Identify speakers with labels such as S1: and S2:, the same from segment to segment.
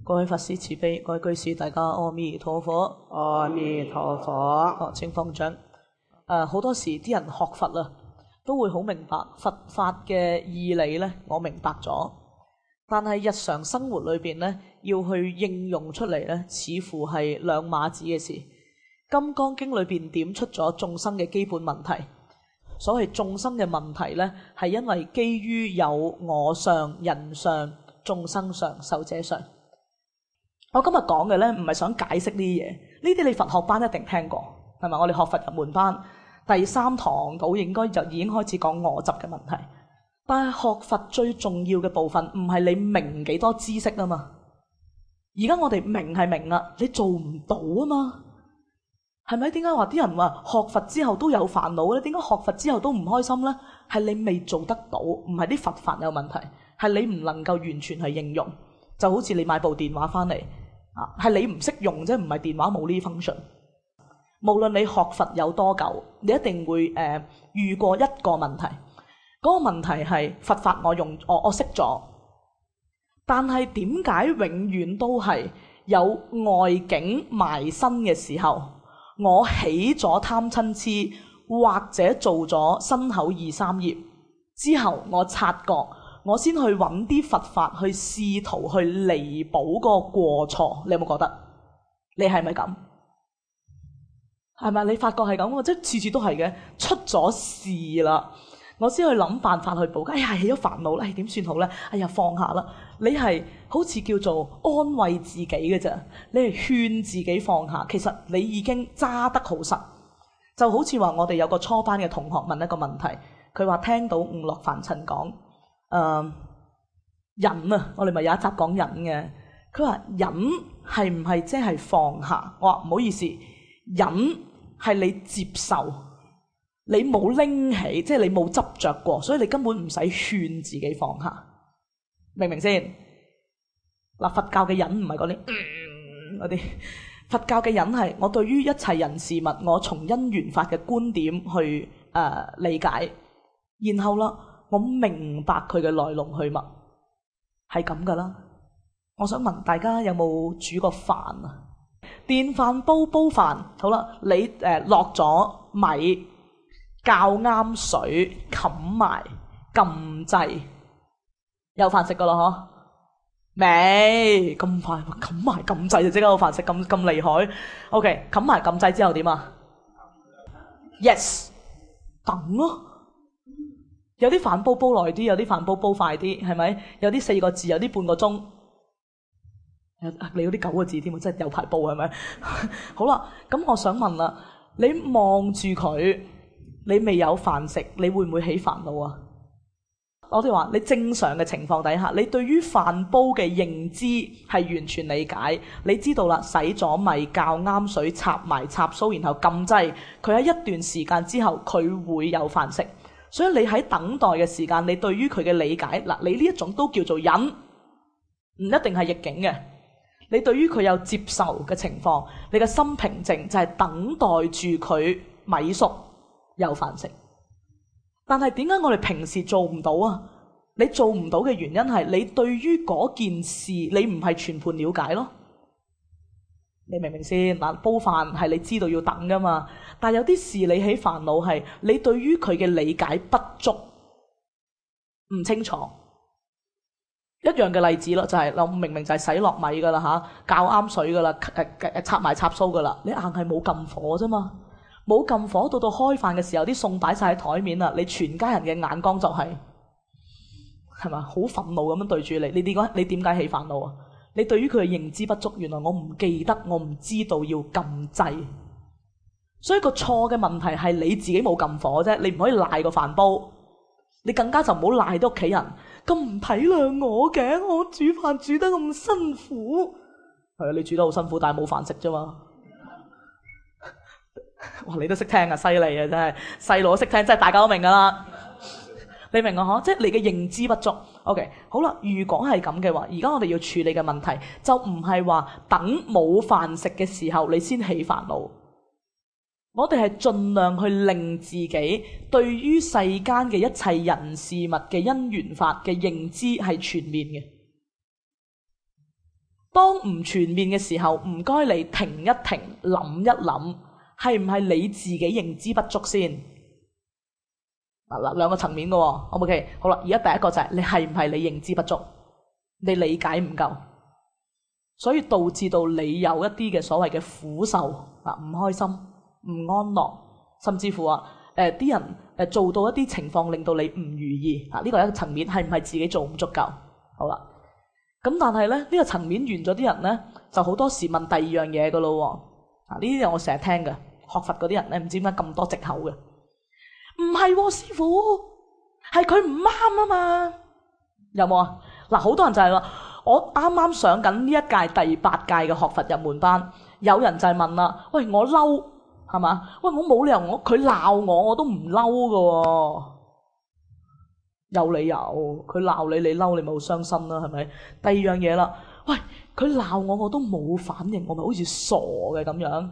S1: 各位法師慈悲，各位居士大家阿彌陀佛。
S2: 阿彌陀佛。
S1: 請放掌。好多時啲人學佛啊，都會好明白佛法嘅義理咧，我明白咗。但係日常生活裏邊咧，要去應用出嚟咧，似乎係兩碼子嘅事。金剛經裏邊點出咗眾生嘅基本問題。所謂眾生嘅問題咧，係因為基於有我相、人相、眾生相、壽者相。我今日講嘅咧，唔係想解釋呢啲嘢，呢啲你佛學班一定聽過，係咪？我哋學佛入門班第3堂到應該就已經開始講我執嘅問題。但係學佛最重要嘅部分唔係你明幾多知識啊嘛。而家我哋明係明啦，你做唔到啊嘛，係咪？點解話啲人話學佛之後都有煩惱咧？點解學佛之後都唔開心咧？係你未做得到，唔係啲佛法有問題，係你唔能夠完全去應用。就好似你買部電話翻嚟係你唔識用啫，唔係電話冇呢 function。無論你學佛有多久，你一定會遇過一個問題。嗰個問題係佛法我識咗，但係點解永遠都係有外境埋身嘅時候，我起咗貪嗔痴，或者做咗身口意三業之後，我察覺，我先去揾啲佛法去試圖去彌補嗰個過錯。你有冇覺得？你係咪咁？係咪？你發覺係咁？即係次次都係嘅，出咗事啦，我先去諗辦法去補。哎呀，起咗煩惱啦，點算好咧？哎呀，放下啦。你係好似叫做安慰自己嘅啫，你係勸自己放下。其實你已經揸得好實。就好似話我哋有個初班嘅同學問一個問題，佢話聽到悟樂凡塵講忍啊，我哋咪有一集講忍嘅。佢話忍係唔係即係放下？我話唔好意思，忍係你接受，你冇拎起，即係你冇執着過，所以你根本唔使勸自己放下，明唔明先？嗱，佛教嘅忍唔係嗰啲嗰啲，佛教嘅忍係我對於一切人事物，我從因緣法嘅觀點去理解，然後啦，我明白佢嘅來龍去脈，係咁噶啦。我想問大家有冇煮過飯啊？電飯煲煲飯，好啦，你落咗米，較啱水，冚埋，撳掣，有飯食噶啦嗬？未咁快，冚埋撳掣就即刻有飯食，咁厲害。OK， 冚埋撳掣之後點啊 ？Yes， 等咯。有啲飯煲耐啲，有啲飯煲快啲，係咪？有啲4個字，有啲半個鐘。你有啲9個字添，真係有排煲係咪？好啦，咁我想問啦，你望住佢，你未有飯食，你會唔會起煩惱啊？我哋話你正常嘅情況底下，你對於飯煲嘅認知係完全理解，你知道啦，洗咗米，較啱水，插埋插蘇，然後撳掣，佢喺一段時間之後佢會有飯食。所以你喺等待嘅時間，你對於佢嘅理解，嗱，你呢一種都叫做忍，唔一定係逆境嘅。你對於佢有接受嘅情況，你嘅心平靜，就係等待住佢米熟有飯食。但係點解我哋平時做唔到啊？你做唔到嘅原因係你對於嗰件事你唔係全盤了解咯。你明唔明先？嗱，煲飯係你知道要等噶嘛，但係有啲事你起煩惱係你對於佢嘅理解不足，唔清楚。一樣嘅例子咯，就係我明明就係洗落米噶啦嚇，較啱水噶啦，插埋插蘇噶啦，你硬係冇撳火啫嘛，冇撳火到開飯嘅時候，啲餸擺晒喺台面啦，你全家人嘅眼光就係咪好憤怒咁樣對住你？你點解起煩惱啊？你對於佢嘅認知不足，原來我唔記得，我唔知道要撳掣，所以個錯嘅問題係你自己冇撳火啫，你唔可以賴個飯煲，你更加就唔好賴啲屋企人咁唔體諒我嘅，我煮飯煮得咁辛苦，係啊，你煮得好辛苦，但係冇飯食啫嘛。哇，你都識聽啊，犀利啊，真係細路都識聽，真係大家都明噶啦。你明啊？即係你嘅認知不足。OK， 好啦，如果係咁嘅話，而家我哋要處理嘅問題就唔係話等冇飯食嘅時候你先起煩惱。我哋係盡量去令自己對於世間嘅一切人事物嘅因緣法嘅認知係全面嘅。 當唔全面嘅時候，唔該你停一停，諗一諗，係唔係你自己認知不足先？嗱，兩個層面嘅喎，好唔 OK？好啦，而家第一個就係你係唔係你認知不足，你理解唔夠，所以導致到你有一啲嘅所謂嘅苦受啊，唔開心、唔安樂，甚至乎啲人做到一啲情況令到你唔如意啊，呢個係一個層面，係唔係自己做唔足夠？好啦，咁但係咧呢個層面完咗，啲人咧就好多時問第二樣嘢嘅咯喎，啊呢啲我成日聽嘅，學佛嗰啲人咧唔知點解咁多藉口嘅。唔係喎，師父，係佢唔啱啊嘛，有冇啊？嗱，好多人就係話，我啱啱上緊呢一屆第8屆嘅學佛入門班，有人就係問啦，喂，我嬲係嘛？喂，我冇理由佢鬧我都唔嬲㗎喎，有理由，佢鬧你，你嬲你咪好傷心啦，係咪？第二樣嘢啦，喂，佢鬧我都冇反應，我咪好似傻嘅咁樣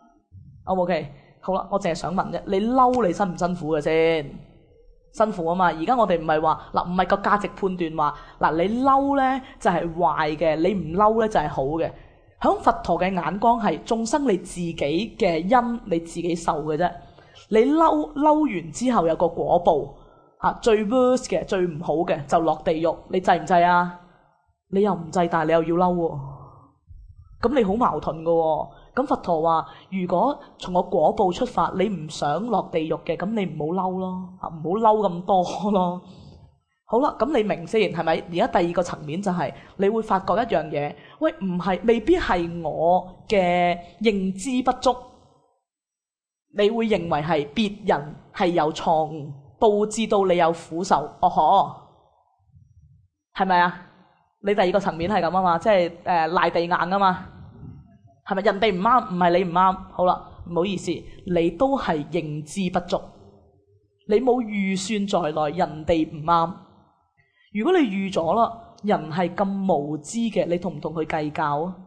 S1: ，OK？好啦，我淨係想問啫，你嬲你辛唔辛苦嘅先？辛苦啊嘛！而家我哋唔係話嗱，唔係個價值判斷話嗱，你嬲咧就係壞嘅，你唔嬲咧就係好嘅。響佛陀嘅眼光係眾生你自己嘅因，你自己受嘅啫。你嬲完之後有個果報嚇，最 worst 嘅、最唔好嘅就落地獄，你制唔制啊？你又唔制，但係你又要嬲喎，咁你好矛盾㗎喎。咁佛陀話：如果從個果報出發，你唔想落地獄嘅，咁你唔好嬲咯，唔好嬲咁多咯。好啦，咁你明先係咪？而家第二個層面就係，你會發覺一樣嘢，喂，唔係，未必係我嘅認知不足，你會認為係別人係有錯誤，導致到你有苦受。哦呵，係咪啊？你第二個層面係咁啊嘛，即係賴地硬啊嘛。係咪人哋唔啱？唔係你唔啱。好啦，唔好意思，你都係認知不足，你冇預算在內，人哋唔啱。如果你預咗啦，人係咁無知嘅，你同唔同佢計較啊？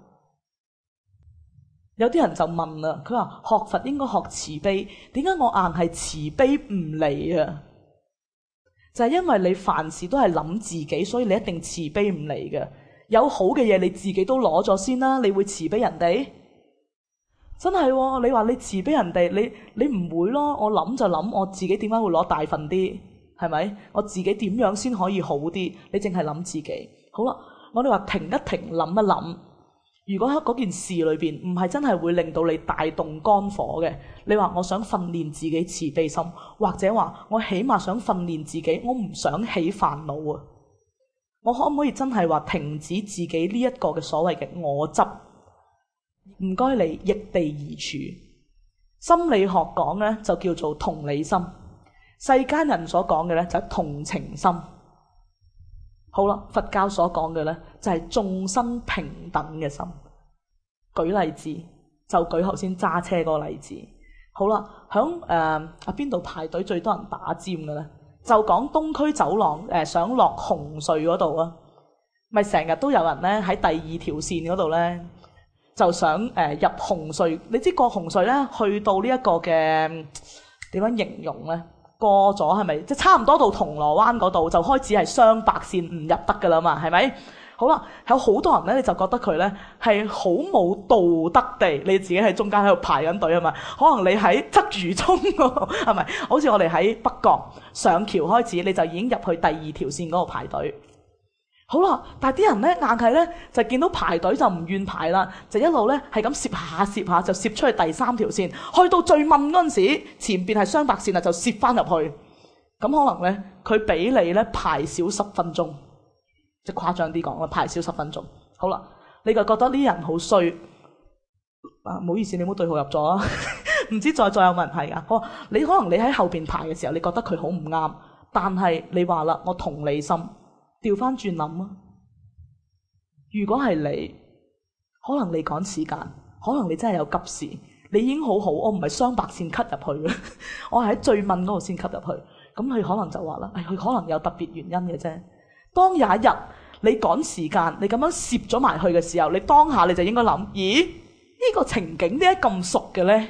S1: 有啲人就問啦，佢話學佛應該學慈悲，點解我硬係慈悲唔嚟啊？就係因為你凡事都係諗自己，所以你一定慈悲唔嚟嘅。有好嘅嘢你自己都攞咗先啦，你會慈悲人哋？真係喎，你話你慈悲人哋，你唔會咯。我諗就諗我自己點解會攞大份啲，係咪？我自己點樣先可以好啲？你淨係諗自己。好啦，我哋話停一停，諗一諗。如果喺嗰件事裏邊唔係真係會令到你大動肝火嘅，你話我想訓練自己慈悲心，或者話我起碼想訓練自己，我唔想起煩惱啊。我可唔可以真係話停止自己呢一個嘅所謂嘅我執？唔該你易地而處。心理學講呢就叫做同理心，世間人所講嘅呢就係同情心。好啦，佛教所講嘅呢就係眾生平等嘅心。舉例子就舉頭先揸車嗰個例子。好啦，響邊度排隊最多人打尖嘅呢？就講東區走廊想落紅隧嗰度啊，咪成日都有人咧喺第二條線嗰度咧，就想入紅隧。你知過紅隧咧，去到呢一個嘅點樣形容咧？過咗係咪即係差唔多到銅鑼灣嗰度就開始係雙白線唔入得噶啦嘛？係咪？好啦，有好多人咧，你就覺得佢咧係好冇道德地，你自己喺中間喺度排緊隊啊嘛。可能你喺鰂魚涌嗰，係咪？好似我哋喺北角上橋開始，你就已經入去第二條線嗰度排隊。好啦，但係啲人咧硬係咧就見到排隊就唔願排啦，就一路咧係咁攝下攝下，就攝出去第三條線，去到最問嗰陣時，前邊係雙白線啊，就攝翻入去。咁可能咧佢俾你咧排少10分鐘。即係誇張啲講啦，排少10分鐘。好啦，你就覺得呢啲人好衰啊？唔好意思，你唔好對號入座啊！唔知在座有冇人係㗎？好，你可能你喺後邊排嘅時候，你覺得佢好唔啱，但係你話啦，我同理心，調翻轉諗啊。如果係你，可能你趕時間，可能你真係有急事，你已經好好，我唔係雙白線 cut 入去嘅，我係喺最問嗰度先 cut 入去。咁佢可能就話啦，佢可能有特別原因嘅啫。當有一日你趕時間，你咁樣攝咗埋去嘅時候，你當下你就應該諗：咦，呢個情景點解咁熟嘅呢？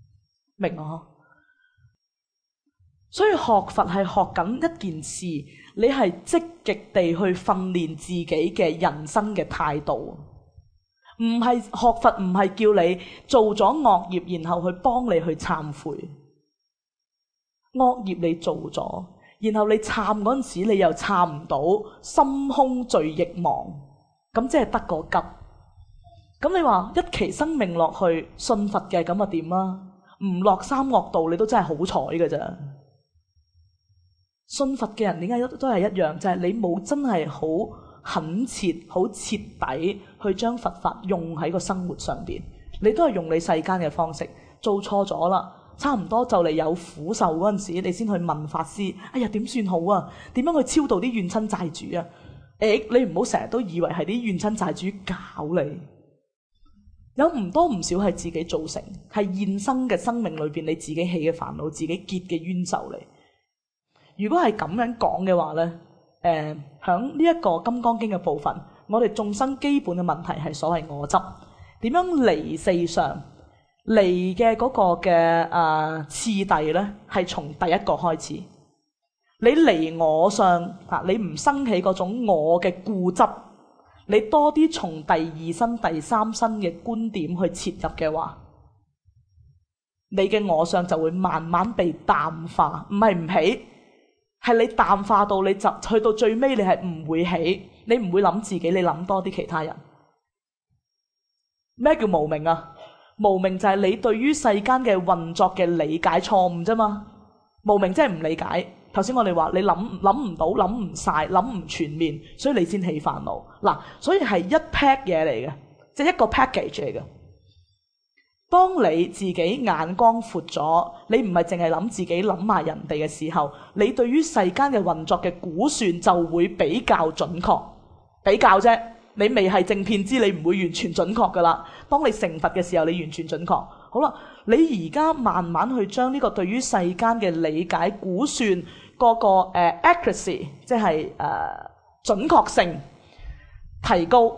S1: 明啊？所以學佛係學緊一件事， 你係積極地去訓練自己嘅人生嘅態度。唔係學佛，唔係叫你做咗惡業，然後去幫你去懺悔。惡業你做咗，然後你懺嗰陣時，你又懺唔到，心空罪亦亡，咁即係得個急。咁你話一期生命落去信佛嘅咁啊點啊？唔落三惡道，你都真係好彩㗎咋。信佛嘅人點解都係一樣，就係你冇真係好懇切、好徹底去將佛法用喺個生活上邊，你都係用你世間嘅方式。做錯咗啦，差唔多就嚟有苦受嗰陣時，你先去問法師：哎呀，點算好啊？點樣去超度啲怨親債主啊？你唔好成日都以為係啲怨親債主搞你，有唔多唔少係自己造成，係現生嘅生命裏邊你自己起嘅煩惱，自己結嘅冤仇嚟。如果係咁樣講嘅話呢，響呢一個《金剛經》嘅部分，我哋眾生基本嘅問題係所謂我執，點樣離四相？離嘅嗰個嘅次第呢，係從第一個開始。你離我相啊，你唔生起嗰種我嘅固執，你多啲從第二身、第三身嘅觀點去切入嘅話，你嘅我相就會慢慢被淡化，唔係唔起。係你淡化到你就去到最尾，你係唔會起，你唔會諗自己，你諗多啲其他人。咩叫無明啊？無明就係你對於世間嘅運作嘅理解錯誤啫嘛。無明即係唔理解。頭先我哋話你諗唔到、諗唔晒、諗唔全面，所以你先起煩惱。嗱，所以係一 pack 嘢嚟嘅，即係一個 package 嚟嘅。當你自己眼光闊咗，你唔係淨係諗自己，諗埋人哋嘅時候，你對於世間嘅運作嘅估算就會比較準確。比較啫，你未係正遍知，你唔會完全準確噶啦。當你成佛嘅時候，你完全準確。好啦，你而家慢慢去將呢個對於世間嘅理解估算嗰個accuracy， 即係準確性提高，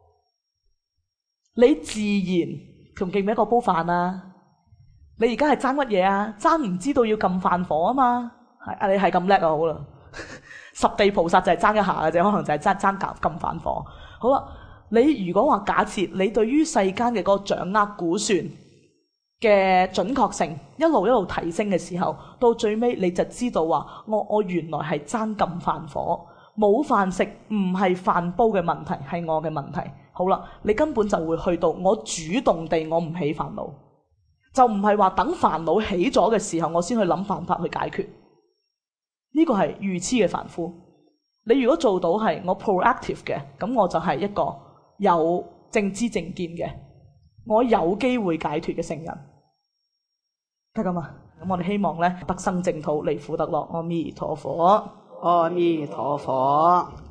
S1: 你自然。仲記唔記得個煲飯啊？你而家係爭乜嘢啊？爭唔知道要撳飯火啊嘛？你係咁叻啊，好啦，十地菩薩就係爭一下嘅啫，可能就係爭撳飯火。好啦，你如果話假設你對於世間嘅嗰個掌握估算嘅準確性一路提升嘅時候，到最尾你就知道話我原來係爭撳飯火，冇飯食唔係飯煲嘅問題，係我嘅問題。好啦，你根本就會去到我主動地我唔起煩惱，就唔係話等煩惱起咗嘅時候我先去諗辦法去解決。呢個係愚痴嘅凡夫。你如果做到係我 proactive 嘅，咁我就係一個有正知正見嘅，我有機會解脫嘅聖人。得㗎嘛？咁我哋希望呢，得生淨土，離苦得樂。阿彌陀佛，
S2: 阿彌陀佛。